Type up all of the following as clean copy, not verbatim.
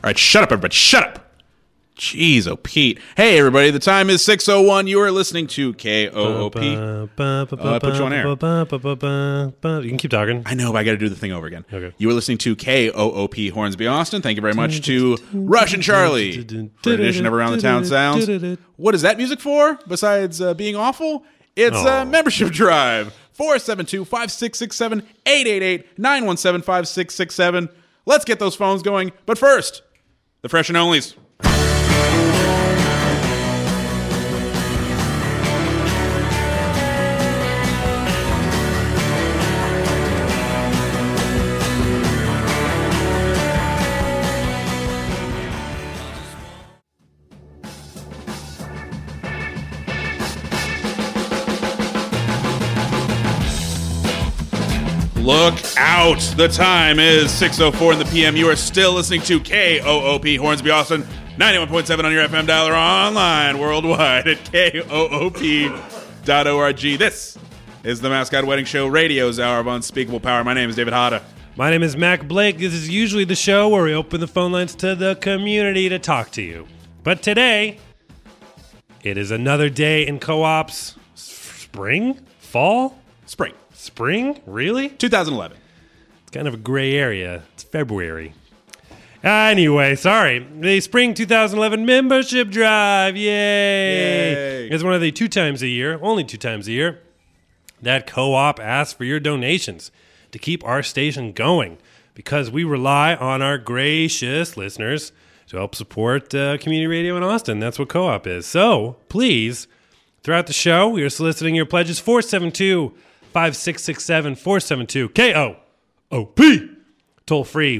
right, shut up, everybody. Shut up. Jeez, oh, Pete. Hey, everybody. The time is 6:01. You are listening to KOOP. Put you on air. You can keep talking. I know, but I got to do the thing over again. Okay. You are listening to KOOP Hornsby, Austin. Thank you very much to Russian Charlie for an edition of Around the Town Sounds. What is that music for, besides being awful? It's a membership drive. 472-5667, 888-917-5667. Let's get those phones going. But first, the Fresh and Onlys. Look out! The time is 6:04 in the PM. You are still listening to KOOP Hornsby, Austin, 91.7 on your FM dial or online worldwide at KOOP.org. This is the Mascot Wedding Show, radio's hour of unspeakable power. My name is David Hada. My name is Mac Blake. This is usually the show where we open the phone lines to the community to talk to you. But today, it is another day in co-ops. Spring? Fall? Spring? Really? 2011. It's kind of a gray area. It's February. Anyway, sorry. The Spring 2011 membership drive. Yay! It's one of the only two times a year, that co-op asks for your donations to keep our station going because we rely on our gracious listeners to help support community radio in Austin. That's what co-op is. So, please, throughout the show, we are soliciting your pledges. 472-5667, 472-KOOP. Toll free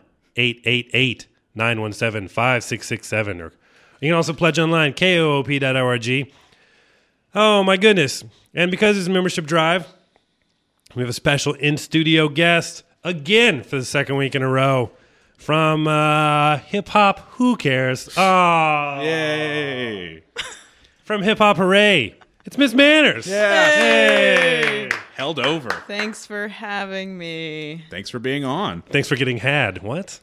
1-888-917-5667. Or you can also pledge online, koop.org. Oh my goodness. And because it's a membership drive, we have a special in-studio guest again for the second week in a row from Hip Hop Who Cares? Oh. Yay. From Hip Hop Hooray. It's Miss Manners. Yeah. Hey. Held over. Thanks for having me. Thanks for being on. Thanks for getting had. What?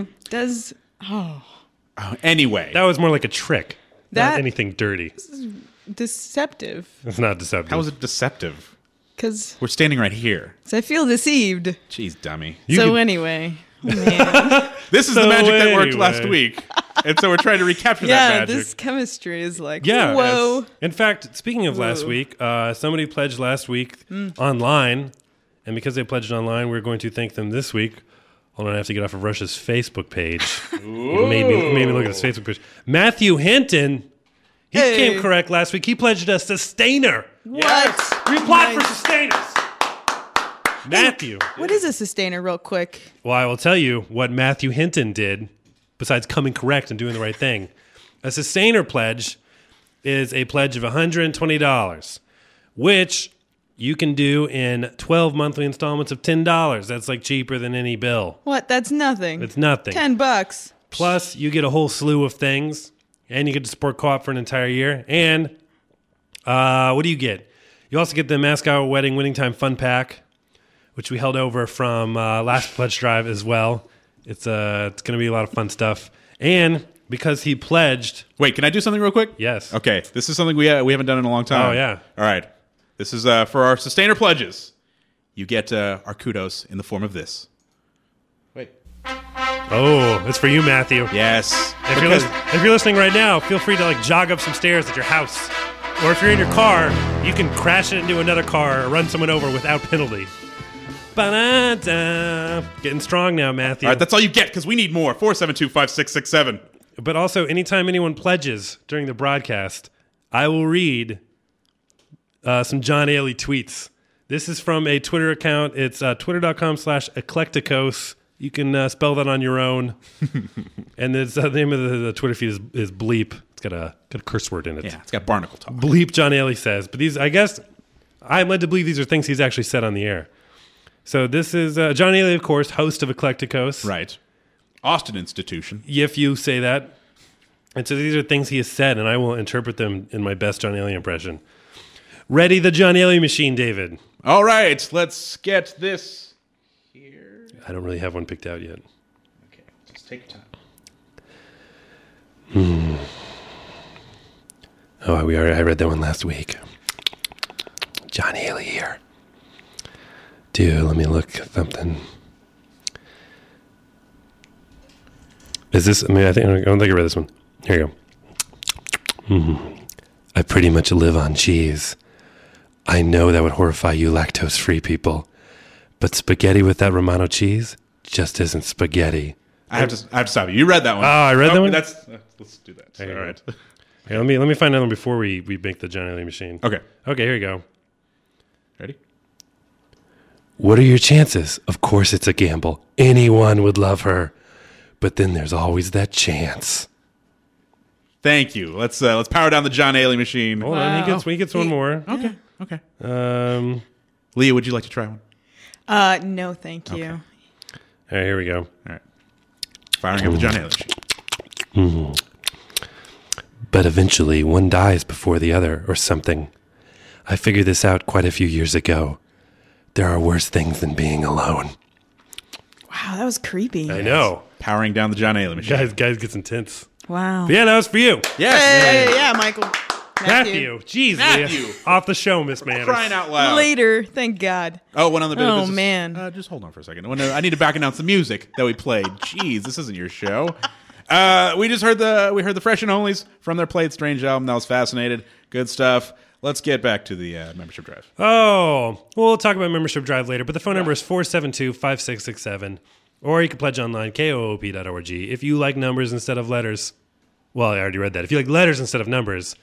Anyway. That was more like a trick. Not That- anything dirty. Deceptive. It's not deceptive. How is it deceptive? Because We're standing right here. I feel deceived. Jeez, dummy. Anyway. Man. This is the So magic that worked anyway. last week. And so we're trying to recapture that Yeah, magic. this chemistry is like, Yeah. whoa. In fact, speaking of last Whoa. week, somebody pledged last week online. And because they pledged online, we're going to thank them this week. Hold on, I have to get off of Russia's Facebook page. It made me look at his Facebook page. Matthew Hinton, he came correct last week. He pledged a sustainer. What? We applaud for Nice. sustainers. Matthew. What is a sustainer, real quick? Well, I will tell you what Matthew Hinton did, besides coming correct and doing the right thing. A sustainer pledge is a pledge of $120, which you can do in 12 monthly installments of $10. That's like cheaper than any bill. What? That's nothing. It's nothing. $10. Plus, you get a whole slew of things, and you get to support co-op for an entire year. And what do you get? You also get the Mascot Wedding Winning Time Fun Pack, which we held over from last pledge drive as well. It's going to be a lot of fun stuff. And because he pledged... Wait, can I do something real quick? Yes. Okay, this is something we haven't done in a long time. Oh, yeah. All right. This is for our sustainer pledges. You get our kudos in the form of this. Wait. Oh, it's for you, Matthew. Yes. If you're listening right now, feel free to jog up some stairs at your house. Or if you're in your car, you can crash it into another car or run someone over without penalty. Ba-da-da. Getting strong now, Matthew. All right, that's all you get because we need more. 472-5667. But also, anytime anyone pledges during the broadcast, I will read some John Ailey tweets. This is from a Twitter account. It's twitter.com/eclecticos. You can spell that on your own. And the name of the Twitter feed is Bleep. It's got a curse word in it. Yeah, it's got barnacle talk. Bleep John Ailey says. But these, I guess, I'm led to believe these are things he's actually said on the air. So this is John Ailey, of course, host of Eclecticos. Right. Austin institution. If you say that. And so these are things he has said, and I will interpret them in my best John Ailey impression. Ready the John Ailey machine, David. All right, let's get this here. I don't really have one picked out yet. Okay, just take your time. Oh, I read that one last week. John Haley here. Dude, let me look at something. Is this? I don't think I read this one. Here you go. I pretty much live on cheese. I know that would horrify you lactose-free people, but spaghetti with that Romano cheese just isn't spaghetti. I have to stop you. You read that one. Oh, I read that one? Let's do that. There you All go. right. Here, let me find another one before we make the John Haley machine. Okay. Okay, here you go. Ready? What are your chances? Of course it's a gamble. Anyone would love her. But then there's always that chance. Thank you. Let's power down the John Haley machine. Hold on, he gets one more. Okay. All Leah, would you like to try one? No, thank you. right, here we go. All right. Firing up the John Haley machine. But eventually one dies before the other or something. I figured this out quite a few years ago. There are worse things than being alone. Wow, that was creepy. I know. Powering down the John Haley machine. Guys gets intense. Wow. But yeah, that was for you. Yes. Hey, yeah, Michael. Matthew. Jeez, Matthew. Leah. Off the show, Miss Manners. Crying out loud. Later, thank God. Oh, one other bit of Oh, business. man. Just hold on for a second. I need to back announce the music that we played. Jeez, this isn't your show. We just heard the Fresh and Onlys from their Played Strange album. That was fascinated. Good stuff. Let's get back to the membership drive. Oh, we'll talk about membership drive later, but the phone number is 472-5667, or you can pledge online, koop.org. If you like numbers instead of letters, well, I already read that. If you like letters instead of numbers,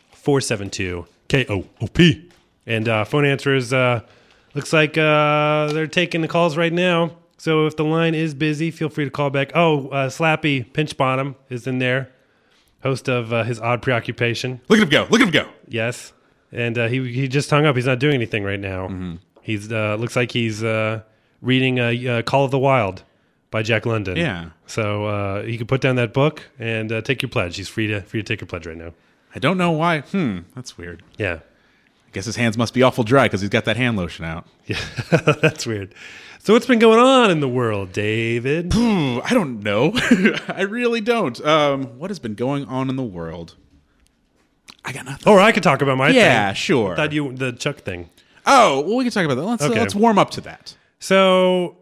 472-KOOP. And phone answers, looks like they're taking the calls right now. So if the line is busy, feel free to call back. Oh, Slappy Pinchbottom is in there, host of his Odd Preoccupation. Look at him go. Look at him go. Yes. And he just hung up. He's not doing anything right now. He's looks like he's reading Call of the Wild by Jack London. Yeah. So you can put down that book and take your pledge. He's free to take your pledge right now. I don't know why. That's weird. Yeah. I guess his hands must be awful dry because he's got that hand lotion out. Yeah. That's weird. So what's been going on in the world, David? I don't know. I really don't. What has been going on in the world? I got nothing. Or I could talk about my thing. Yeah, sure. I thought the Chuck thing. Oh, well, we can talk about that. Let's warm up to that. So,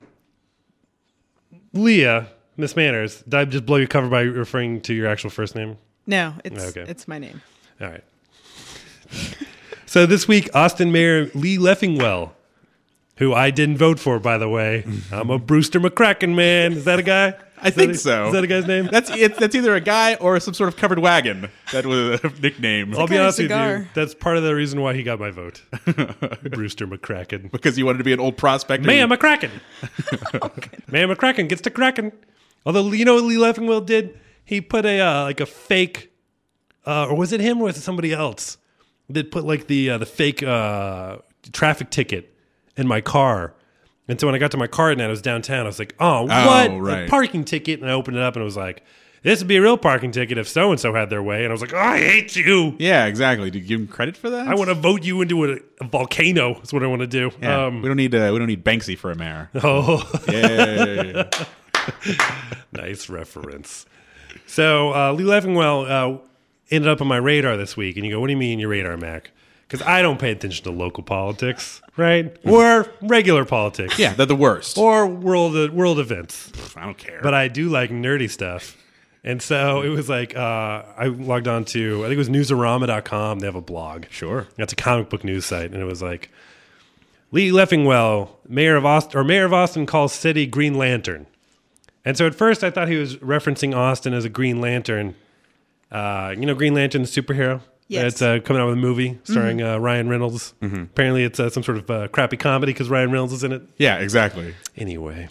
Leah, Miss Manners, did I just blow your cover by referring to your actual first name? No, it's my name. All right. So this week, Austin Mayor Lee Leffingwell, who I didn't vote for, by the way. I'm a Brewster McCracken man. Is that a guy? I think so. Is that a guy's name? That's either a guy or some sort of covered wagon. That was a nickname. I'll be kind of honest with you. cigar. That's part of the reason why he got my vote. Brewster McCracken. Because you wanted to be an old prospector. Man McCracken. Man McCracken gets to cracking. Although, you know what Lee Leffingwell did? He put a fake, or was it him or was it somebody else? That put like the fake traffic ticket in my car. And so when I got to my car and I was downtown, I was like, oh, what? Right. A parking ticket. And I opened it up and it was like, this would be a real parking ticket if so-and-so had their way. And I was like, oh, I hate you. Yeah, exactly. Did you give him credit for that? I want to vote you into a volcano is what I want to do. Yeah, we don't need Banksy for a mayor. Oh, Yeah. nice reference. So Lee Leffingwell ended up on my radar this week. And you go, what do you mean your radar, Mac? Because I don't pay attention to local politics, right? Or regular politics. Yeah, they're the worst. Or world events. I don't care. But I do like nerdy stuff. And so it was like, I logged on to, I think it was newsarama.com. They have a blog. Sure. That's a comic book news site. And it was like, Lee Leffingwell, mayor of Austin calls city Green Lantern. And so at first I thought he was referencing Austin as a Green Lantern. Green Lantern, the superhero? Yes. It's coming out with a movie starring Ryan Reynolds. Apparently it's some sort of crappy comedy because Ryan Reynolds is in it. Yeah, exactly. Anyway.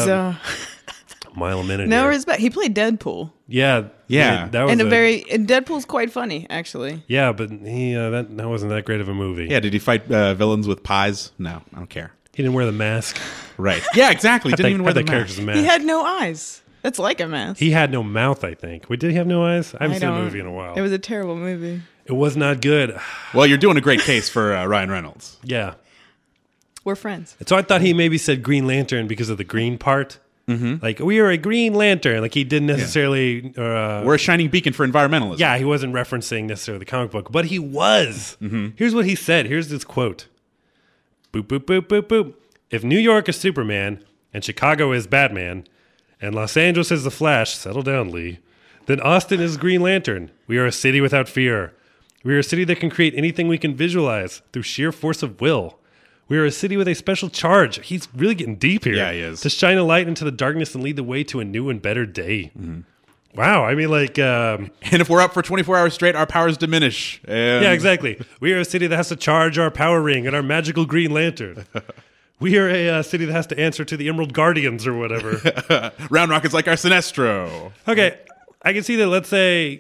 Mile a minute no here. respect. He played Deadpool. Yeah. Yeah. That was And Deadpool's quite funny, actually. Yeah, but he that wasn't that great of a movie. Yeah, did he fight villains with pies? No, I don't care. He didn't wear the mask. Right. Yeah, exactly. Didn't even wear the character's mask. mask. He had no eyes. That's like a mask. He had no mouth, I think. Wait, did he have no eyes? I haven't seen the don't- movie in a while. It was a terrible movie. It was not good. Well, you're doing a great case for Ryan Reynolds. Yeah. We're friends. So I thought he maybe said Green Lantern because of the green part. Like, we are a Green Lantern. Like, he didn't necessarily... We're a shining beacon for environmentalism. Yeah, he wasn't referencing necessarily the comic book, but he was. Here's what he said. Here's this quote. Boop, boop, boop, boop, boop. If New York is Superman, and Chicago is Batman, and Los Angeles is the Flash, settle down, Lee, then Austin is Green Lantern. We are a city without fear. We are a city that can create anything we can visualize through sheer force of will. We are a city with a special charge. He's really getting deep here. Yeah, he is. To shine a light into the darkness and lead the way to a new and better day. Wow, I mean, like... And if we're up for 24 hours straight, our powers diminish. And yeah, exactly. We are a city that has to charge our power ring and our magical Green Lantern. We are a city that has to answer to the Emerald Guardians or whatever. Round Rocket's like our Sinestro. Okay, I can see that. Let's say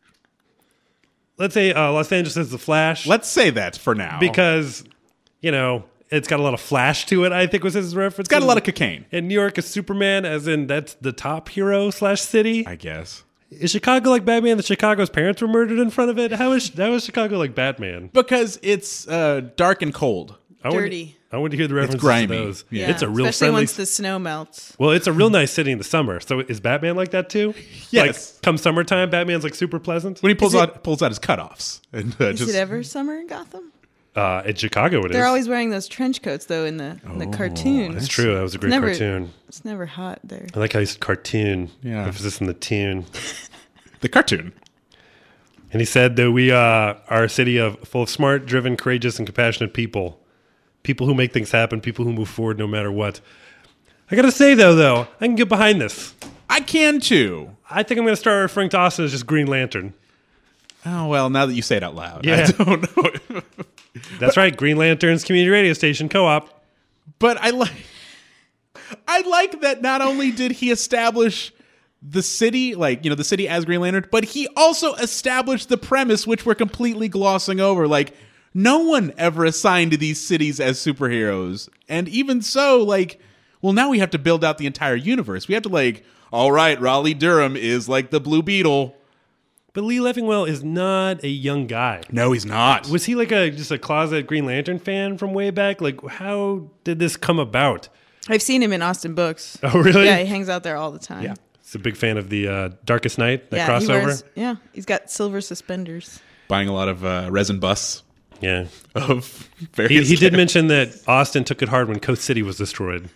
Los Angeles is the Flash. Let's say that for now. Because, it's got a lot of flash to it, I think was his reference. It's got a lot of cocaine. And New York is Superman, as in that's the top hero / city. I guess. Is Chicago like Batman that Chicago's parents were murdered in front of it? How is Chicago like Batman? Because it's dark and cold. Dirty. I want to hear the references grimy. to those. Yeah. It's a real especially friendly... once the snow melts. Well, it's a real nice city in the summer. So is Batman like that too? Yes. Like, come summertime, Batman's like super pleasant? When he pulls out his cutoffs. And, Is it ever summer in Gotham? In Chicago it is. They're always wearing those trench coats, though, in the cartoons. That's true. That was a great cartoon. It's never hot there. I like how he said cartoon. Yeah. Emphasis in the tune. The cartoon. And he said that we are a city full of smart, driven, courageous, and compassionate people. People who make things happen. People who move forward no matter what. I got to say, though, I can get behind this. I can, too. I think I'm going to start referring to Austin as just Green Lantern. Oh, well, now that you say it out loud. Yeah. I don't know. That's right. Green Lantern's community radio station co-op. But I like that not only did he establish the city, the city as Green Lantern, but he also established the premise, which we're completely glossing over. Like, no one ever assigned these cities as superheroes. And even so, now we have to build out the entire universe. We have to, all right, Raleigh Durham is like the Blue Beetle. But Lee Leffingwell is not a young guy. No, he's not. Was he just a closet Green Lantern fan from way back? Like, how did this come about? I've seen him in Austin Books. Oh, really? Yeah, he hangs out there all the time. Yeah. He's a big fan of the Darkest Night, that crossover. He's got silver suspenders. Buying a lot of resin busts. Yeah. Of various he did mention that Austin took it hard when Coast City was destroyed.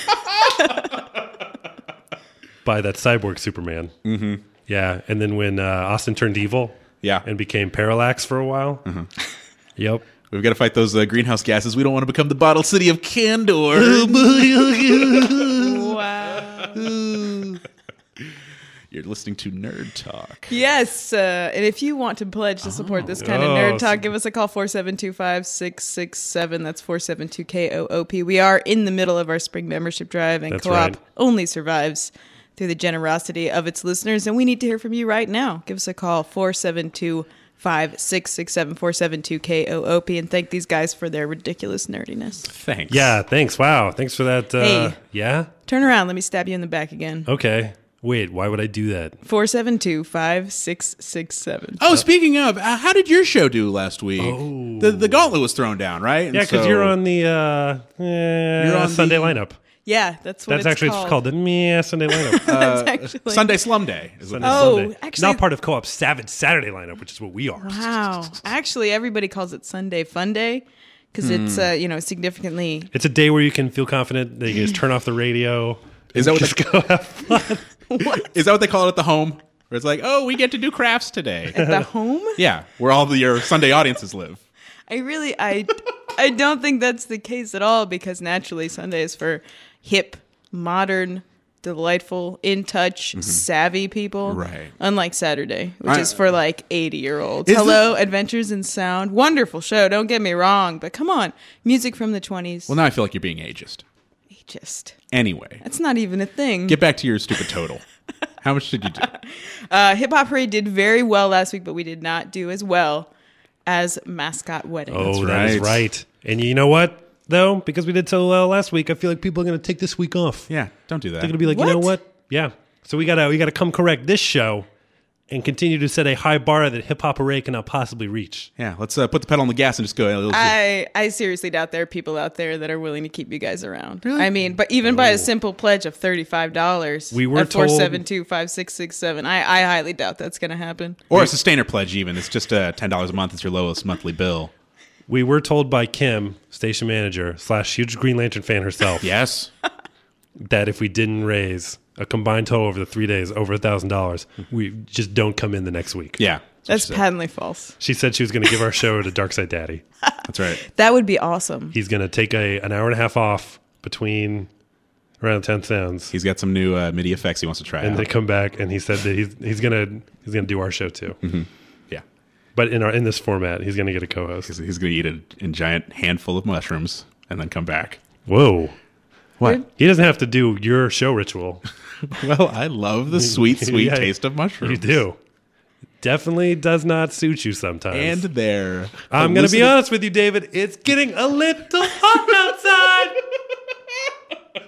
By that cyborg Superman. Mm-hmm. Yeah, and then when Austin turned evil, and became Parallax for a while. Mm-hmm. Yep, we've got to fight those greenhouse gases. We don't want to become the bottle city of Candor. Wow. You're listening to Nerd Talk. Yes, and if you want to pledge to support this kind of Nerd Talk, give us a call, 472-5667. That's 472-KOOP. We are in the middle of our spring membership drive, and Co-op only survives through the generosity of its listeners, and we need to hear from you right now. Give us a call, 472-5667, 472-KOOP, and thank these guys for their ridiculous nerdiness. Thanks. Yeah, thanks. Wow, thanks for that. Hey. Yeah? Turn around. Let me stab you in the back again. Okay. Wait, why would I do that? 472-5667. Oh, speaking of, how did your show do last week? Oh. The gauntlet was thrown down, right? Yeah, because you're on the Sunday lineup. Yeah, that's what it's called. It's called the Sunday lineup. Sunday Slum Day. Sunday. Actually, not part of Co-op's Savage Saturday lineup, which is what we are. Wow. Actually, everybody calls it Sunday Fun Day because it's significantly. It's a day where you can feel confident that you can just turn off the radio. Is that what just go have fun? What? Is that what they call it at the home? Where it's like, oh, we get to do crafts today. At the home? Yeah, where all your Sunday audiences live. I don't think that's the case at all, because naturally Sunday is for hip, modern, delightful, in touch, savvy people. Right. Unlike Saturday, which is for 80-year-olds. Hello, Adventures in Sound. Wonderful show, don't get me wrong, but come on. Music from the 20s. Well, now I feel like you're being ageist. Ageist. Anyway. That's not even a thing. Get back to your stupid total. How much did you do? Hip Hop Parade did very well last week, but we did not do as well as Mascot Wedding. Oh, that is right. And you know what, though? Because we did so well last week, I feel like people are going to take this week off. Yeah, don't do that. They're going to be like, you know what? Yeah. So we gotta come correct this show and continue to set a high bar that Hip Hop Hooray cannot possibly reach. Yeah, let's put the pedal on the gas and just go. I seriously doubt there are people out there that are willing to keep you guys around. Really? I mean, but even by a simple pledge of $35, we were at 472-5667, I highly doubt that's going to happen. Or a sustainer pledge even. It's just $10 a month. It's your lowest monthly bill. We were told by Kim, station manager / huge Green Lantern fan herself, yes, that if we didn't raise a combined total over the 3 days over $1,000, we just don't come in the next week. Yeah. That's patently false. She said she was going to give our show to Darkside Daddy. That's right. That would be awesome. He's going to take an hour and a half off between around 10 sounds. He's got some new MIDI effects he wants to try and out. they come back, and he said that he's going to do our show too. Mm-hmm. Yeah. But in this format, he's going to get a co-host. He's going to eat a giant handful of mushrooms and then come back. Whoa. What? He doesn't have to do your show ritual. Well, I love the sweet taste of mushrooms. You do. Definitely does not suit you sometimes. And there. I'm going to be honest with you, David. It's getting a little hot outside.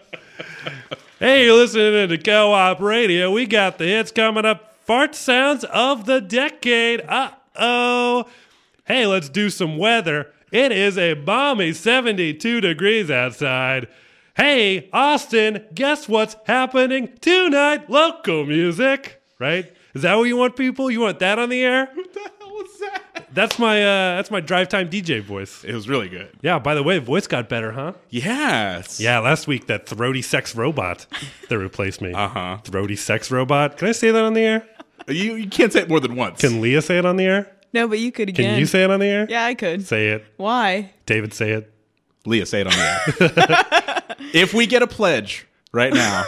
Hey, you're listening to Co-op Radio. We got the hits coming up. Fart sounds of the decade. Uh-oh. Hey, let's do some weather. It is a balmy 72 degrees outside. Hey, Austin, guess what's happening tonight? Local music, right? Is that what you want, people? You want that on the air? What the hell was that? That's my drive time DJ voice. It was really good. Yeah, by the way, voice got better, huh? Yes. Yeah, last week, that throaty sex robot that replaced me. Uh-huh. Throaty sex robot. Can I say that on the air? You can't say it more than once. Can Leah say it on the air? No, but you could again. Can you say it on the air? Yeah, I could. Say it. Why? David, say it. Leah, say it on the air. If we get a pledge right now,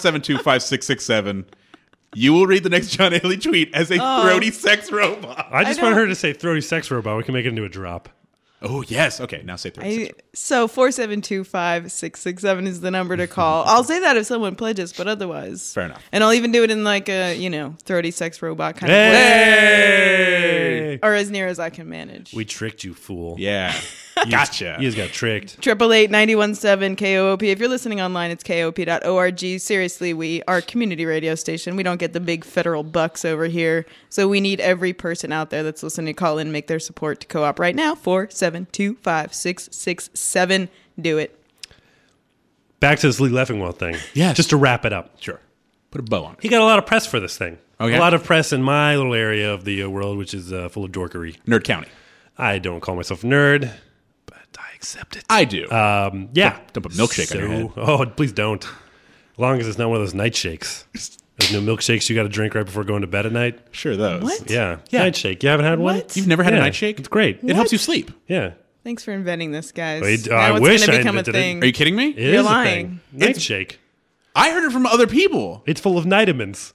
472-5667, you will read the next John Haley tweet as a throaty sex robot. I just want her to say throaty sex robot. We can make it into a drop. Oh, yes. Okay, now say throaty sex robot. So 472-5667 is the number to call. I'll say that if someone pledges, but otherwise. Fair enough. And I'll even do it in like a, throaty sex robot kind of Hey! voice. Or as near as I can manage. We tricked you, fool. Yeah. Gotcha. You just got tricked. 888-917 KOOP. If you're listening online, it's KOP.org. Seriously, we are a community radio station. We don't get the big federal bucks over here. So we need every person out there that's listening to call in and make their support to Co-op right now. 472-5667. Do it. Back to this Lee Leffingwell thing. Yes. Just to wrap it up. Sure. Put a bow on it. He got a lot of press for this thing. Okay. A lot of press in my little area of the world, which is full of dorkery. Nerd County. I don't call myself a nerd, but I accept it. I do. Yeah. Don't put milkshake on your head. Oh, please don't. As long as it's not one of those night shakes. There's no milkshakes you got to drink right before going to bed at night. Sure, those. What? Yeah. Night shake. You haven't had one? What? You've never had a night shake? It's great. It helps you sleep. Yeah. Thanks for inventing this, guys. Wait, now I it's wish gonna I become a invented it. thing. Are you kidding me? It You're is a lying. thing. Night shake. I heard it from other people. It's full of vitamins.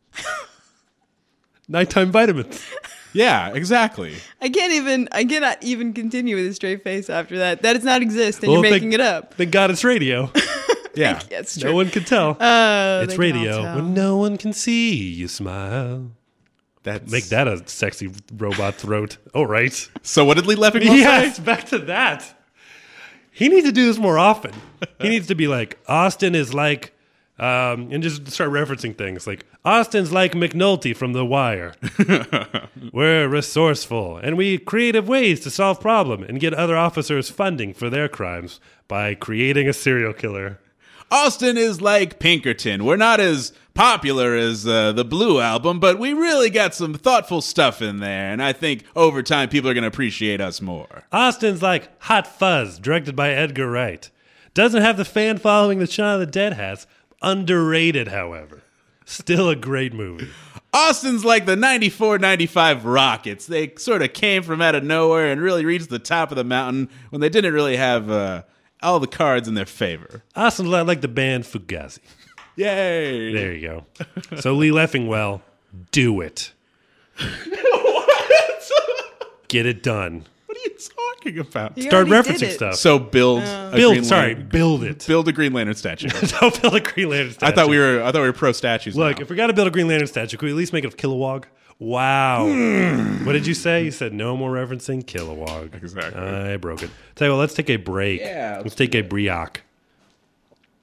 Nighttime vitamins. Yeah, exactly. I cannot even continue with a straight face after that. That does not exist, and you're making it up. Thank God it's radio. Yeah. That's true. No one can tell. They can It's all radio tell. when no one can see you smile. That's... Make that a sexy robot throat. All right. So what did Lee Leffingwell Yes, say? back to that. He needs to do this more often. He needs to be like, Austin is like, and just start referencing things like, Austin's like McNulty from The Wire. We're resourceful, and we creative ways to solve problem and get other officers funding for their crimes by creating a serial killer. Austin is like Pinkerton. We're not as popular as the Blue Album, but we really got some thoughtful stuff in there, and I think over time people are going to appreciate us more. Austin's like Hot Fuzz, directed by Edgar Wright. Doesn't have the fan following that Shaun of the Dead has. Underrated, however. Still a great movie. Austin's like the 94-95 Rockets. They sort of came from out of nowhere and really reached the top of the mountain when they didn't really have all the cards in their favor. Austin's like the band Fugazi. Yay! There you go. So Lee Leffingwell, do it. What? Get it done. What are you talking about? You Start already did referencing it. stuff. So build Build it. Build a Green Lantern statue. Don't build a Green Lantern statue. I thought we were pro statues. Look, now. if we got to build a Green Lantern statue, can we at least make it of Kilowog? Wow. What did you say? You said no more referencing Kilowog. Exactly. I broke it. Tell you what, let's take a break. Yeah, Let's take a brioc.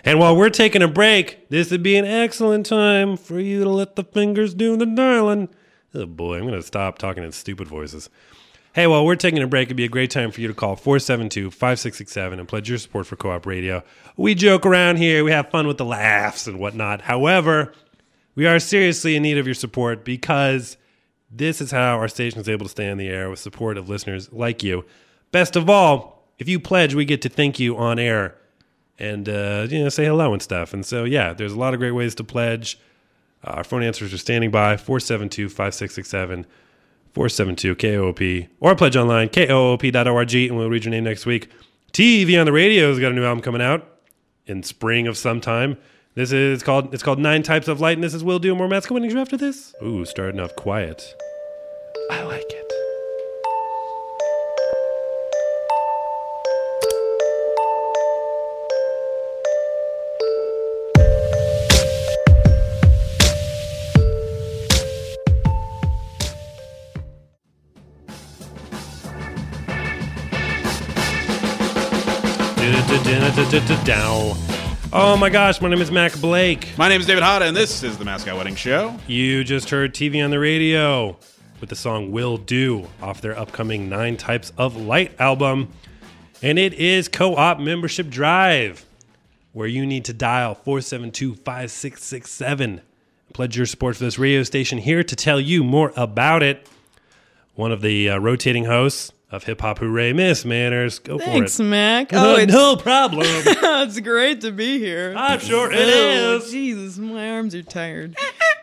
And while we're taking a break, this would be an excellent time for you to let the fingers do the dialing. Oh boy, I'm going to stop talking in stupid voices. Hey, while we're taking a break, it'd be a great time for you to call 472-5667 and pledge your support for Co-op Radio. We joke around here. We have fun with the laughs and whatnot. However, we are seriously in need of your support because this is how our station is able to stay on the air with support of listeners like you. Best of all, if you pledge, we get to thank you on air and say hello and stuff. And so, yeah, there's a lot of great ways to pledge. Our phone answers are standing by, 472-5667, 472-KOOP, or pledge online, koop.org, and we'll read your name next week. TV on the Radio has got a new album coming out in spring of some time. It's called 9 Types of Light, and this is Will Do. More Matt's coming after this. Ooh, starting off quiet. I like it. Oh my gosh, my name is Mac Blake. My name is David Hada, and this is the Mascot Wedding Show. You just heard TV on the Radio with the song Will Do off their upcoming 9 Types of Light album. And it is Co-op Membership Drive, where you need to dial 472-5667. Pledge your support for this radio station. Here to tell you more about it, one of the rotating hosts of Hip Hop Hooray, Miss Manners. Go for it. Thanks, Mac. No problem. It's great to be here. I'm sure it is. Jesus, my arms are tired.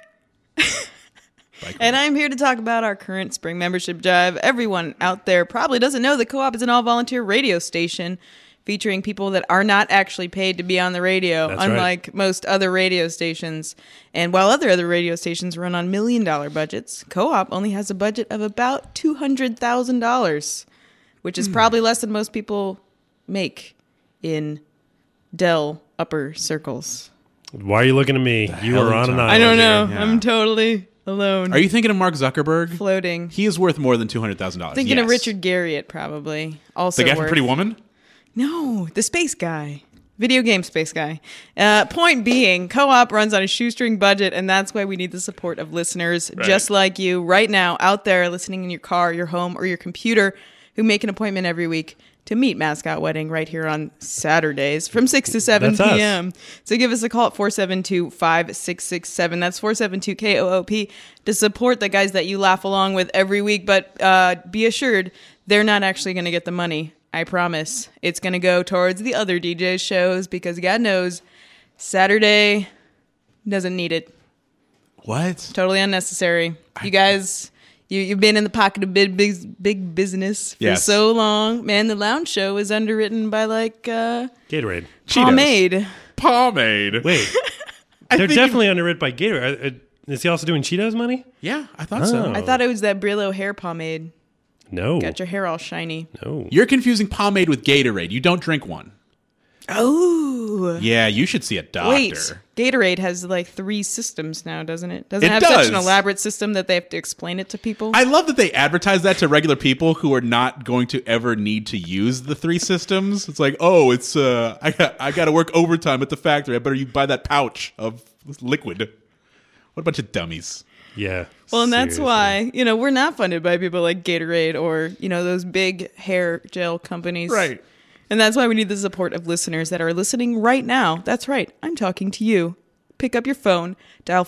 And I'm here to talk about our current spring membership drive. Everyone out there probably doesn't know that Co-op is an all-volunteer radio station featuring people that are not actually paid to be on the radio, That's unlike right. most other radio stations. And while other radio stations run on $1 million budgets, Co-op only has a budget of about $200,000, which is probably less than most people make in Dell upper circles. Why are you looking at me? You are on an island. I don't know. Yeah. I'm totally alone. Are you thinking of Mark Zuckerberg? Floating. He is worth more than $200,000. Thinking of Yes. Richard Garriott, probably. Also The guy from worth- Pretty Woman? No, the space guy. Video game space guy. Point being, Co-op runs on a shoestring budget, and that's why we need the support of listeners just like you right now out there listening in your car, your home, or your computer who make an appointment every week to meet Mascot Wedding right here on Saturdays from 6 to 7 That's us. p.m. So give us a call at 472-5667. That's 472-KOOP to support the guys that you laugh along with every week. But be assured, they're not actually going to get the money. I promise. It's going to go towards the other DJ shows because God knows Saturday doesn't need it. What? Totally unnecessary. You guys, you've been in the pocket of big business for Yes. so long. Man, the lounge show is underwritten by like Gatorade. Pomade. Pomade. Wait. They're definitely underwritten by Gatorade. Is he also doing Cheetos money? Yeah, I thought so. Oh. I thought it was that Brillo hair pomade. No. Got your hair all shiny. No. You're confusing pomade with Gatorade. You don't drink one. Oh. Yeah, you should see a doctor. Wait, Gatorade has like 3 systems now, doesn't it? Doesn't It have such an does. elaborate system that they have to explain it to people? I love that they advertise that to regular people who are not going to ever need to use the 3 systems. It's like, oh, it's I got to work overtime at the factory. I better you buy that pouch of liquid. What a bunch of dummies. Yeah. Well, and that's seriously. why, we're not funded by people like Gatorade or, those big hair gel companies. Right. And that's why we need the support of listeners that are listening right now. That's right. I'm talking to you. Pick up your phone, dial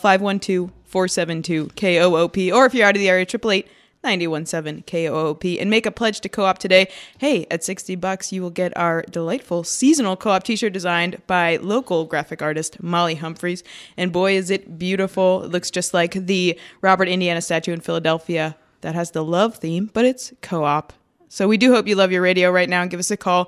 512-472-KOOP, or if you're out of the area, 888-917-KOOP, and make a pledge to Co-op today. Hey, at $60, you will get our delightful seasonal Co-op t-shirt designed by local graphic artist Molly Humphreys. And boy, is it beautiful. It looks just like the Robert Indiana statue in Philadelphia that has the love theme, but it's Co-op. So we do hope you love your radio right now, and give us a call,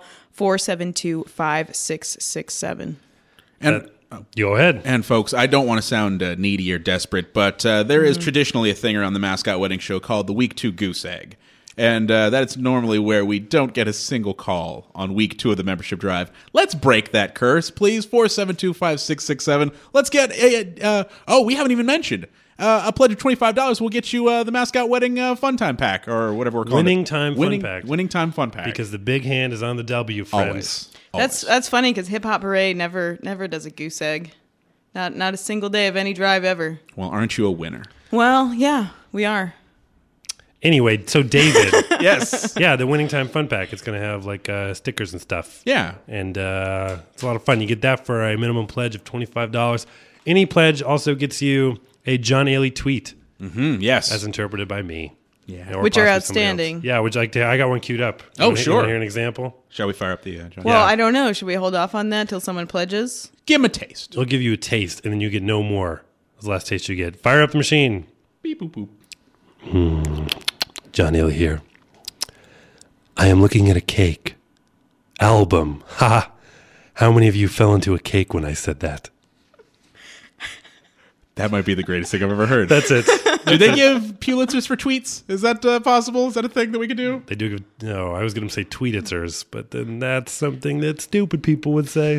472-5667. And Go ahead. And folks, I don't want to sound needy or desperate, but there is traditionally a thing around the Mascot Wedding Show called the Week 2 Goose Egg. And that's normally where we don't get a single call on Week 2 of the membership drive. Let's break that curse, please. 472-5667. Let's get we haven't even mentioned a pledge of $25 will get you the Mascot Wedding Fun Time Pack, or whatever we're calling Winning Time Fun Pack. Winning Time Fun Pack. Because the big hand is on the W, friends. Always. That's funny because Hip Hop Hooray never does a goose egg. Not a single day of any drive ever. Well, aren't you a winner? Well, yeah, we are. Anyway, so David. Yes. Yeah, the Winning Time Fun Pack. It's going to have like stickers and stuff. Yeah. And it's a lot of fun. You get that for a minimum pledge of $25. Any pledge also gets you a John Ailey tweet. Yes. As interpreted by me. Yeah. Or Which are possibly somebody outstanding. else. Yeah, would you like to? I got one queued up. Oh, sure. You want to hear an example? Shall we fire up the John? Well, Yeah. I don't know. Should we hold off on that till someone pledges? Give him a taste. It'll give you a taste, and then you get no more. That's the last taste you get. Fire up the machine. Beep, boop, boop. John Ailey here. I am looking at a cake. Album. Ha! How many of you fell into a cake when I said that? That might be the greatest thing I've ever heard. That's it. Do they give Pulitzers for tweets? Is that possible? Is that a thing that we could do? They do give, no, I was going to say tweetitzers, but then that's something that stupid people would say.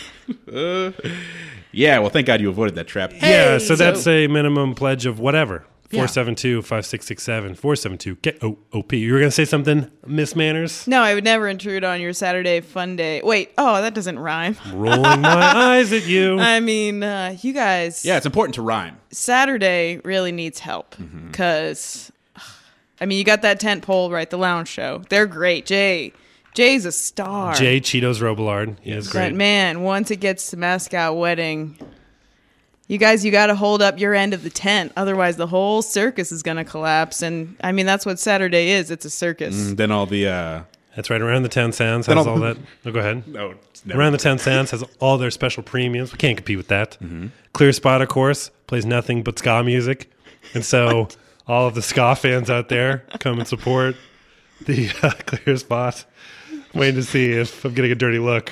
Yeah, well, thank God you avoided that trap. Yeah, so that's a minimum pledge of whatever. Yeah. 472-5667, 472-KOOP. You were going to say something, Miss Manners? No, I would never intrude on your Saturday fun day. Wait, that doesn't rhyme. Rolling my eyes at you. I mean, you guys. Yeah, it's important to rhyme. Saturday really needs help because, I mean, you got that tent pole, right? The lounge show. They're great. Jay's a star. Jay Cheetos Robillard. He is great. But man, once it gets to Mascot Wedding, you guys, you got to hold up your end of the tent. Otherwise, the whole circus is going to collapse. And I mean, that's what Saturday is. It's a circus. Then all the... That's right. Around the Town Sounds has all that. Oh, go ahead. No, it's never. Around the Town Sounds has all their special premiums. We can't compete with that. Clear Spot, of course, plays nothing but ska music. And so all of the ska fans out there come and support the Clear Spot. Waiting to see if I'm getting a dirty look.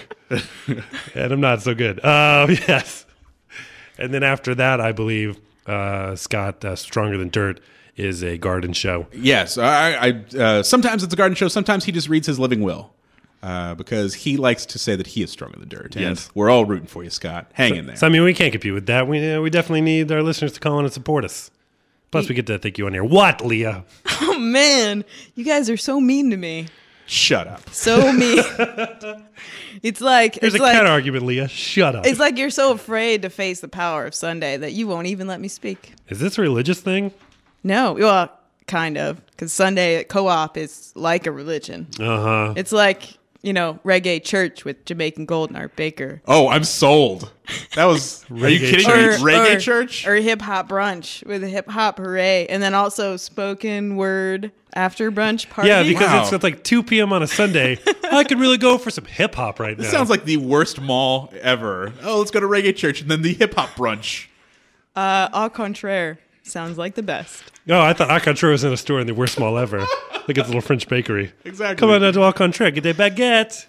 And I'm not so good. Yes. And then after that, I believe Scott, Stronger Than Dirt, is a garden show. Yes. I sometimes it's a garden show. Sometimes he just reads his living will because he likes to say that he is stronger than dirt. And Yes. we're all rooting for you, Scott. Hang in there. So, I mean, we can't compete with that. We definitely need our listeners to call in and support us. Plus, we get to thank you on here. What, Leah? Oh, man. You guys are so mean to me. Shut up. So mean. It's like... There's it's a like, cat argument, Leah. Shut up. It's like you're so afraid to face the power of Sunday that you won't even let me speak. Is this a religious thing? No. Well, kind of. Because Sunday at Co-op is like a religion. Uh-huh. It's like, reggae church with Jamaican Gold and Art Baker. Oh, I'm sold. That was... Are you Reggae kidding church. me? Reggae church? Or Hip Hop Brunch with a Hip Hop Hooray. And then also spoken word after brunch party. Yeah, because Wow. it's like 2 p.m. on a Sunday. I could really go for some hip-hop right now. This sounds like the worst mall ever. Oh, let's go to reggae church and then the hip-hop brunch. Au contraire. Sounds like the best. No, I thought Alcantara was in a store and they were small ever. Like it's a little French bakery. Exactly. Come on down to Alcantara, get that baguette.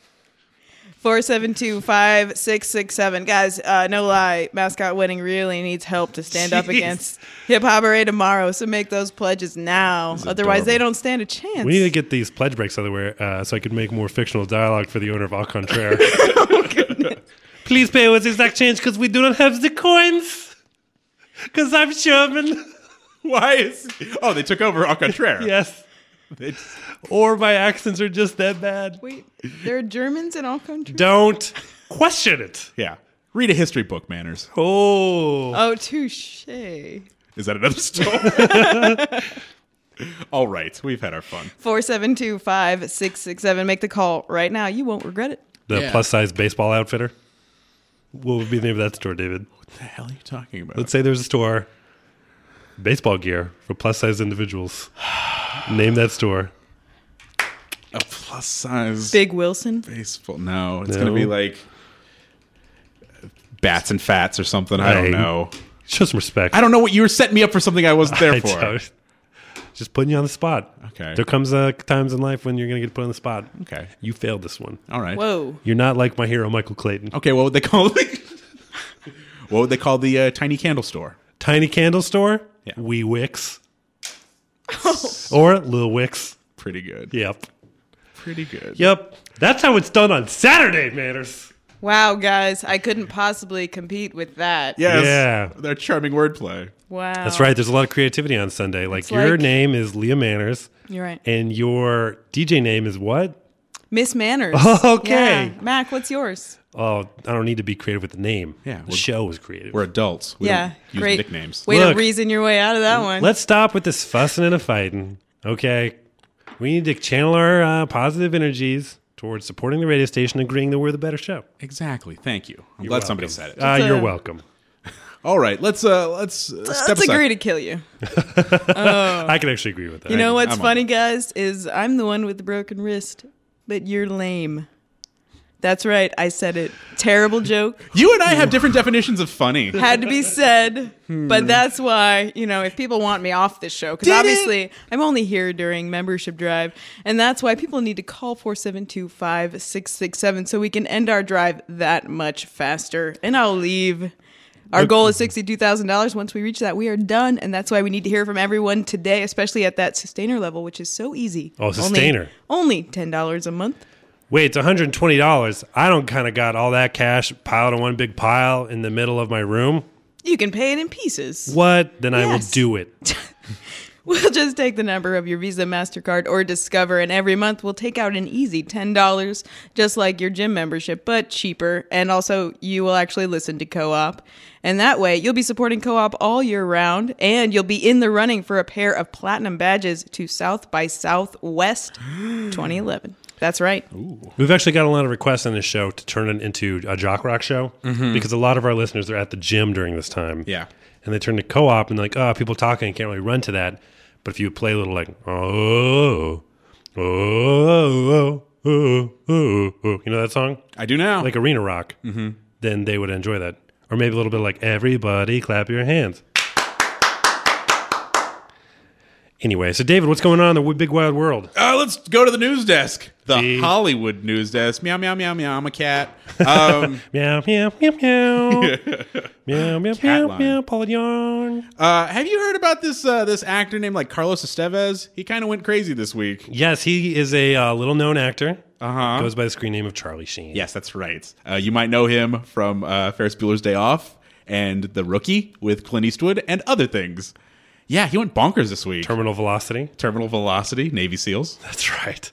472-5667. Guys, no lie, Mascot Wedding really needs help to stand up Jeez. against Hip Hop Hooray tomorrow, so make those pledges now. Otherwise, they don't stand a chance. We need to get these pledge breaks everywhere so I could make more fictional dialogue for the owner of Alcantara. Please pay with exact change because we do not have the coins. Because I'm German. Why is... Oh, they took over au contraire. Yes. Or my accents are just that bad. Wait, there are Germans in all countries? Don't question it. Yeah. Read a history book, Manners. Oh. Touche. Is that another story? All right. We've had our fun. 472-5667. Make the call right now. You won't regret it. The Yeah. plus-size baseball outfitter. What would be the name of that store, David? What the hell are you talking about? Let's say there's a store, baseball gear for plus-size individuals. Name that store. A plus size Big Wilson. baseball. No, it's No. going to be like Bats and Fats or something. I don't Hey. know. Show some respect. I don't know what you were setting me up for something I wasn't there I for. don't. Just putting you on the spot. Okay. There comes times in life when you're going to get put on the spot. Okay. You failed this one. All right. Whoa. You're not like my hero, Michael Clayton. Okay, what would they call it? What would they call the tiny candle store? Tiny candle store? Yeah. Wee Wicks. Or Lil Wicks. Pretty good. Yep. Pretty good. Yep. That's how it's done on Saturday, Manners. Wow, guys, I couldn't possibly compete with that. Yes. Yeah. That charming wordplay. Wow. That's right. There's a lot of creativity on Sunday. Like, It's your like- name is Leah Manners. You're right. And your DJ name is what? Miss Manners. Okay. Yeah. Mac, what's yours? Oh, I don't need to be creative with the name. Yeah, The show was creative. We're adults. We Yeah, don't use great. nicknames. Way Look. to reason your way out of that one. Let's stop with this fussing and a fighting. Okay. We need to channel our positive energies towards supporting the radio station and agreeing that we're the better show. Exactly. Thank you. I'm glad somebody said it. You're welcome. All right. Let's step Let's aside. agree to kill you. I can actually agree with that. You know what's I'm on funny, guys, is I'm the one with the broken wrist, but you're lame. That's right. I said it. Terrible joke. You and I have different definitions of funny. Had to be said, but that's why, if people want me off this show, because obviously I'm only here during membership drive, and that's why people need to call 472-5667 so we can end our drive that much faster, and I'll leave. Our goal is $62,000. Once we reach that, we are done, and that's why we need to hear from everyone today, especially at that sustainer level, which is so easy. Oh, sustainer. Only $10 a month. Wait, it's $120. I don't kind of got all that cash piled in one big pile in the middle of my room. You can pay it in pieces. What? Then I will Yes. do it. We'll just take the number of your Visa, MasterCard, or Discover, and every month we'll take out an easy $10, just like your gym membership, but cheaper. And also, you will actually listen to Co-op. And that way, you'll be supporting Co-op all year round, and you'll be in the running for a pair of platinum badges to South by Southwest 2011. That's right. We've actually got a lot of requests on this show to turn it into a Jock Rock show because a lot of our listeners are at the gym during this time. Yeah. And they turn to Co-op and like, people talking, can't really run to that. But if you play a little like, you know that song? I do now. Like arena rock, then they would enjoy that. Or maybe a little bit like, everybody clap your hands. Anyway, so David, what's going on in the big wild world? Let's go to the news desk. The See? Hollywood news desk. Meow, meow, meow, meow. I'm a cat. Meow, meow, meow, meow. Meow, meow, Cat meow, line. meow, Paul Yarn. Have you heard about this actor named like Carlos Estevez? He kind of went crazy this week. Yes, he is a little-known actor. Uh-huh. Goes by the screen name of Charlie Sheen. Yes, that's right. You might know him from Ferris Bueller's Day Off and The Rookie with Clint Eastwood and other things. Yeah, he went bonkers this week. Terminal Velocity. Terminal Velocity, Navy SEALs. That's right.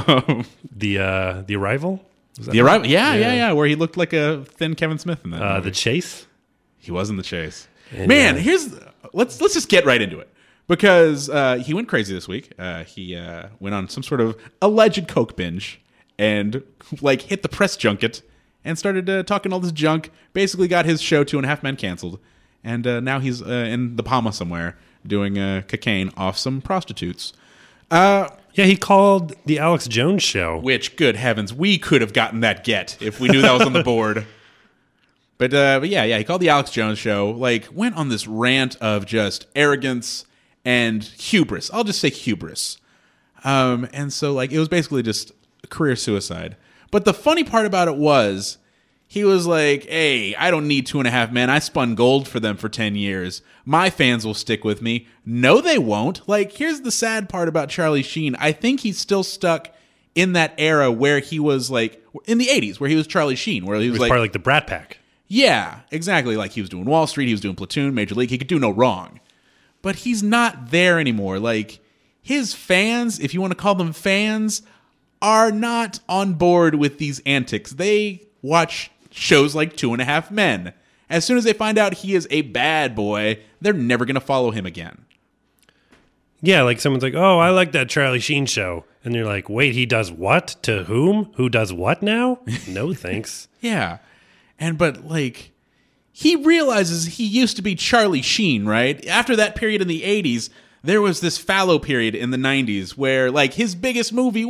The The Arrival. Was that Arrival. Yeah, where he looked like a thin Kevin Smith in that movie. The Chase. He was in The Chase. And, Man, let's just get right into it. Because he went crazy this week. He went on some sort of alleged coke binge and like hit the press junket and started talking all this junk. Basically got his show 2.5 Men canceled. And now he's in the Palma somewhere doing cocaine off some prostitutes. Yeah, he called the Alex Jones show. Which, good heavens, we could have gotten that get if we knew that was on the board. But yeah, he called the Alex Jones show, like, went on this rant of just arrogance and hubris. I'll just say hubris. And so, like, it was basically just career suicide. But the funny part about it was, he was like, hey, I don't need 2.5 Men. I spun gold for them for 10 years. My fans will stick with me. No, they won't. Like, here's the sad part about Charlie Sheen. I think he's still stuck in that era where he was like, in the 80s, where he was Charlie Sheen, where he was like, part of like the Brat Pack. yeah, exactly. Like, he was doing Wall Street, he was doing Platoon, Major League. He could do no wrong. But he's not there anymore. Like, his fans, if you want to call them fans, are not on board with these antics. They watch shows like 2.5 Men. As soon as they find out he is a bad boy, they're never going to follow him again. Yeah, like someone's like, oh, I like that Charlie Sheen show. And you're like, wait, he does what? To whom? Who does what now? No, thanks. Yeah. But like, he realizes he used to be Charlie Sheen, right? After that period in the 80s, there was this fallow period in the 90s where like his biggest movies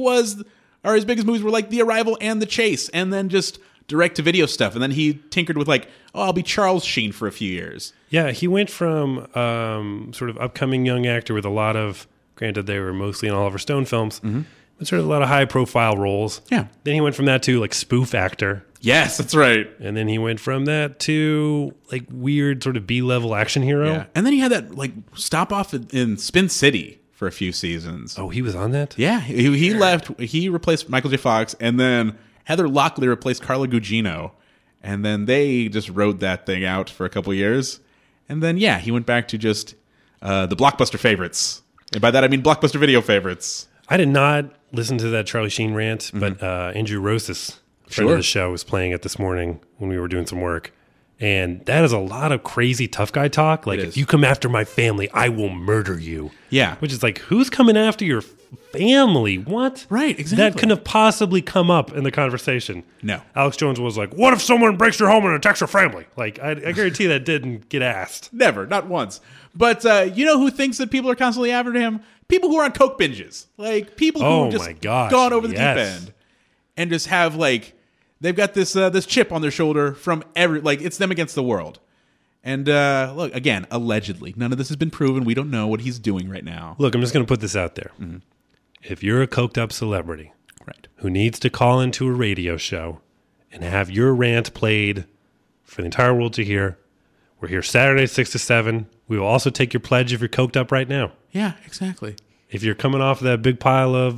were like The Arrival and The Chase, and then just direct-to-video stuff. And then he tinkered with like, oh, I'll be Charles Sheen for a few years. Yeah, he went from sort of upcoming young actor with a lot of, granted they were mostly in Oliver Stone films, but sort of a lot of high-profile roles. Yeah. Then he went from that to like spoof actor. Yes, that's right. And then he went from that to like weird sort of B-level action hero. Yeah. And then he had that like stop off in Spin City for a few seasons. Oh, he was on that? Yeah, he left. He replaced Michael J. Fox, and then Heather Locklear replaced Carla Gugino. And then they just rode that thing out for a couple years. And then, yeah, he went back to just the Blockbuster favorites. And by that, I mean Blockbuster video favorites. I did not listen to that Charlie Sheen rant, but Andrew Rosis, friend of the show, was playing it this morning when we were doing some work. And that is a lot of crazy tough guy talk. Like, if you come after my family, I will murder you. Yeah. Which is like, who's coming after your family? What? Right, exactly. That couldn't have possibly come up in the conversation. No. Alex Jones was like, what if someone breaks your home and attacks your family? Like, I guarantee that didn't get asked. Never, not once. But you know who thinks that people are constantly after him? People who are on coke binges. Like, people who have just gone over the deep end. And just have, like, they've got this this chip on their shoulder from it's them against the world. And look, again, allegedly. None of this has been proven. We don't know what he's doing right now. Look, I'm just going to put this out there. Mm-hmm. If you're a coked up celebrity who needs to call into a radio show and have your rant played for the entire world to hear, we're here Saturday, 6 to 7. We will also take your pledge if you're coked up right now. Yeah, exactly. If you're coming off that big pile of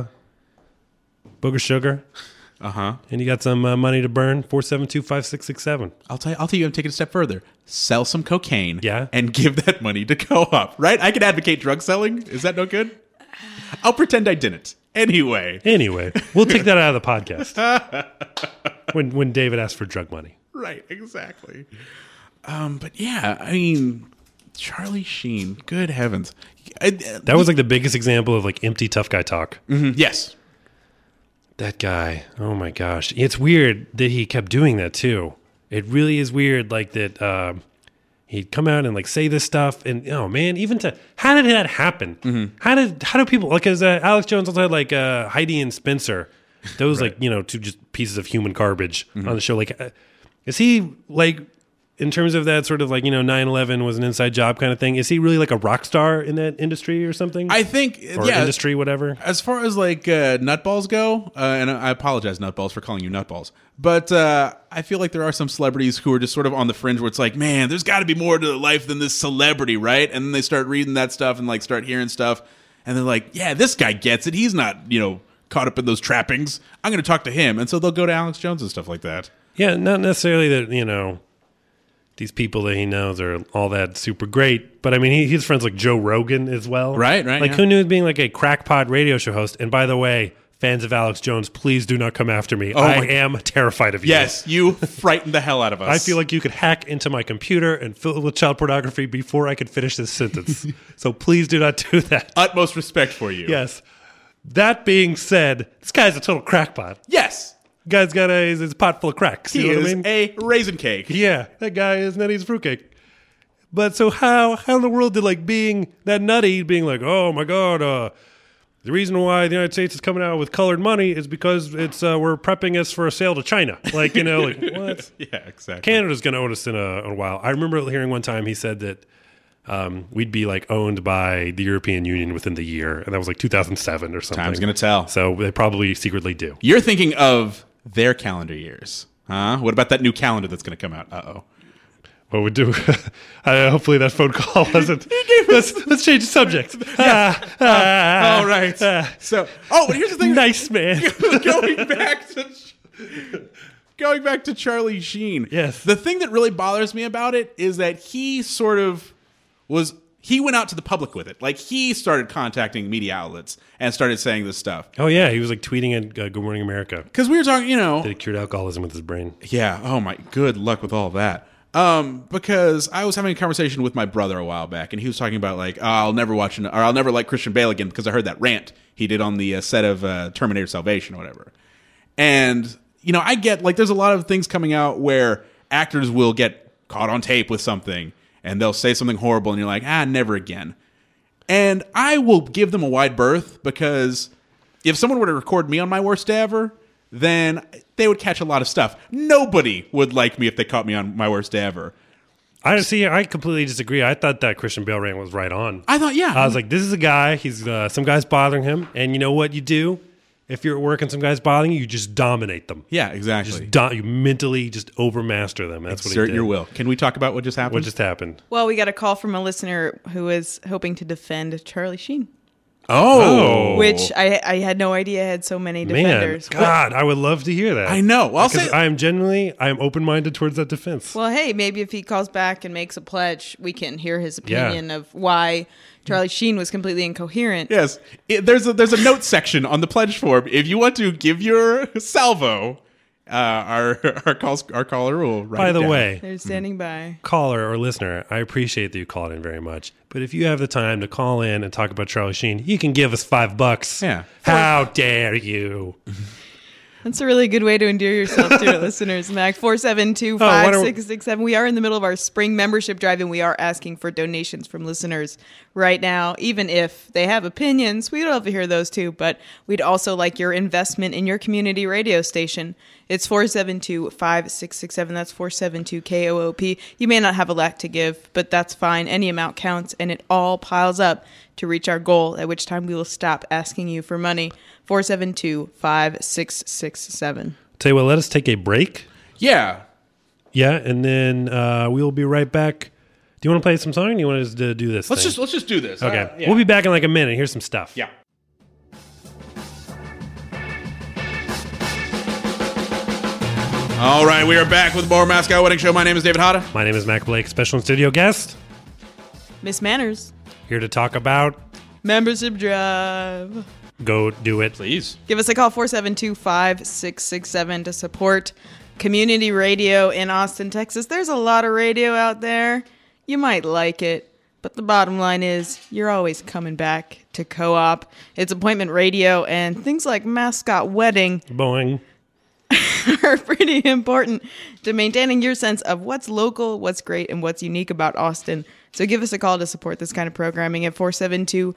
booger sugar, and you got some money to burn, 472-5667. I'll tell you, I'm taking a step further. Sell some cocaine, yeah, and give that money to co-op. Right? I can advocate drug selling. Is that no good? I'll pretend I didn't. Anyway, we'll take that out of the podcast when David asks for drug money. Right? Exactly. But yeah, I mean, Charlie Sheen. Good heavens, that was like the biggest example of like empty tough guy talk. Mm-hmm. Yes. That guy, oh my gosh. It's weird that he kept doing that too. It really is weird, like that he'd come out and like say this stuff, and oh man, how did that happen? Mm-hmm. How do people, like, because Alex Jones also had like Heidi and Spencer, those like, you know, two just pieces of human garbage on the show. Like, is he like, in terms of that sort of like, you know, 9/11 was an inside job kind of thing, is he really like a rock star in that industry or something? I think, or industry, whatever. As far as like nutballs go, and I apologize, nutballs, for calling you nutballs, but I feel like there are some celebrities who are just sort of on the fringe where it's like, man, there's got to be more to life than this celebrity, right? And then they start reading that stuff and like start hearing stuff, and they're like, yeah, this guy gets it. He's not, you know, caught up in those trappings. I'm going to talk to him, and so they'll go to Alex Jones and stuff like that. Yeah, not necessarily that, you know, these people that he knows are all that super great. But I mean, he's friends like Joe Rogan as well. Right. Like, who knew being like a crackpot radio show host? And by the way, fans of Alex Jones, please do not come after me. I am terrified of you. Yes, you frightened the hell out of us. I feel like you could hack into my computer and fill it with child pornography before I could finish this sentence. So please do not do that. Utmost respect for you. Yes. That being said, this guy's a total crackpot. Yes. Guy's got his pot full of cracks. He is a raisin cake. Yeah, that guy is Nettie's fruitcake. But so how in the world did like being that nutty, being like, oh my God, the reason why the United States is coming out with colored money is because it's we're prepping us for a sale to China. Like, you know, like what? Yeah, exactly. Canada's going to own us in a while. I remember hearing one time he said that we'd be like owned by the European Union within the year, and that was like 2007 or something. Time's going to tell. So they probably secretly do. You're thinking of their calendar years, huh? What about that new calendar that's going to come out? Uh-oh. What would do? Hopefully that phone call wasn't. Let's change the subject. All right. But here's the thing. Nice man. Going back to Charlie Sheen. Yes. The thing that really bothers me about it is that he sort of he went out to the public with it. Like, he started contacting media outlets and started saying this stuff. Oh, yeah. He was, like, tweeting at Good Morning America. Because we were talking, you know. That he cured alcoholism with his brain. Yeah. Oh, my. Good luck with all of that. Because I was having a conversation with my brother a while back, and he was talking about, like, I'll never like Christian Bale again because I heard that rant he did on the set of Terminator Salvation or whatever. And, you know, I get, like, there's a lot of things coming out where actors will get caught on tape with something, and they'll say something horrible, and you're like, never again. And I will give them a wide berth, because if someone were to record me on my worst day ever, then they would catch a lot of stuff. Nobody would like me if they caught me on my worst day ever. I completely disagree. I thought that Christian Bale rant was right on. I thought, yeah. I was like, this is a guy, he's some guy's bothering him, and you know what you do? If you're at work and some guy's bothering you, you just dominate them. Yeah, exactly. You mentally just overmaster them. That's what he did. Exert your will. Can we talk about what just happened? What just happened? Well, we got a call from a listener who is hoping to defend Charlie Sheen. Oh. Which I had no idea had so many defenders. Man, God, I would love to hear that. I know. Well, I am open-minded towards that defense. Well, hey, maybe if he calls back and makes a pledge, we can hear his opinion of why Charlie Sheen was completely incoherent. Yes. There's a note section on the pledge form. If you want to give your salvo, our caller will write By it the down. way, They're standing by. caller or listener, I appreciate that you called in very much. But if you have the time to call in and talk about Charlie Sheen, you can give us $5. Yeah. How dare you? That's a really good way to endear yourself to your listeners, Mac. 472-5667. We are in the middle of our spring membership drive, and we are asking for donations from listeners right now. Even if they have opinions, we'd love to hear those too. But we'd also like your investment in your community radio station. It's 472-5667. That's 472-KOOP. You may not have a lot to give, but that's fine. Any amount counts, and it all piles up to reach our goal, at which time we will stop asking you for money. 472-5667. Tell you what, let us take a break. Yeah. Yeah, and then we will be right back. Do you want to play some song, or do you want us to do this Let's thing? just do this. Okay. Yeah. We'll be back in like a minute. Here's some stuff. Yeah. All right, we are back with more Mascot Wedding Show. My name is David Hada. My name is Mac Blake, special and studio guest, Miss Manners. here to talk about Membership drive. Go Do It. Please. Give us a call, 472-5667, to support community radio in Austin, Texas. There's a lot of radio out there. You might like it, but the bottom line is you're always coming back to Co-op. It's appointment radio, and things like Mascot Wedding Boing. are pretty important to maintaining your sense of what's local, what's great, and what's unique about Austin. So give us a call to support this kind of programming at 472-5667,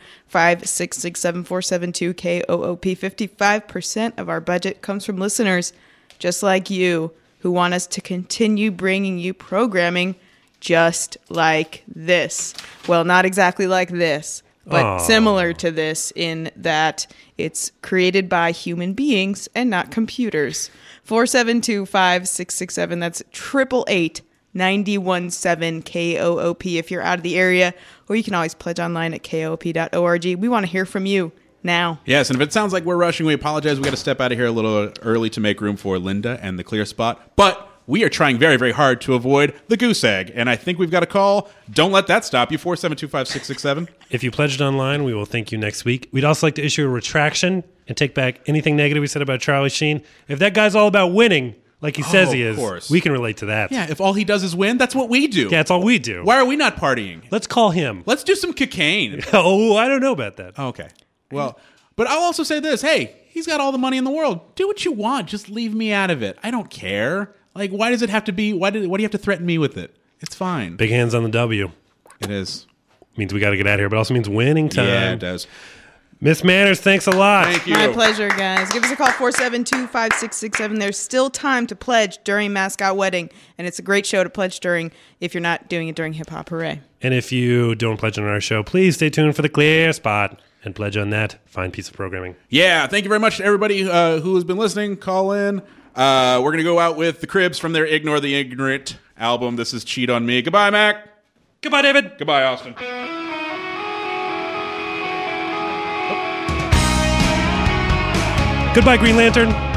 472-KOOP. 55% of our budget comes from listeners just like you who want us to continue bringing you programming just like this. Well, not exactly like this, but similar to this in that it's created by human beings and not computers. 472-5667. That's 888-917 KOOP if you're out of the area, or you can always pledge online at koop.org. We want to hear from you now. Yes, and if it sounds like we're rushing, we apologize. We got to step out of here a little early to make room for Linda and the clear spot. But we are trying very, very hard to avoid the goose egg, and I think we've got a call. Don't let that stop you. 472-5667. If you pledged online, we will thank you next week. We'd also like to issue a retraction and take back anything negative we said about Charlie Sheen. If that guy's all about winning, like he says he is, course. we can relate to that. Yeah, if all he does is win, that's what we do. Yeah, that's all we do. Why are we not partying? Let's call him. Let's do some cocaine. Oh, I don't know about that. Okay. Well, but I'll also say this. Hey, he's got all the money in the world. Do what you want. Just leave me out of it. I don't care. Like, why does it have to be, why do you have to threaten me with it? It's fine. Big hands on the W. It is. Means we got to get out of here, but also means winning time. Yeah, it does. Miss Manners, thanks a lot. Thank you. My pleasure, guys. Give us a call, 472-5667. There's still time to pledge during Mascot Wedding, and it's a great show to pledge during if you're not doing it during Hip Hop Hooray. And if you don't pledge on our show, please stay tuned for the clear spot and pledge on that fine piece of programming. Yeah, thank you very much to everybody who has been listening. Call in. We're going to go out with the Cribs from their Ignore the Ignorant album. This is Cheat on Me. Goodbye, Mac. Goodbye, David. Goodbye, Austin. Goodbye, Green Lantern.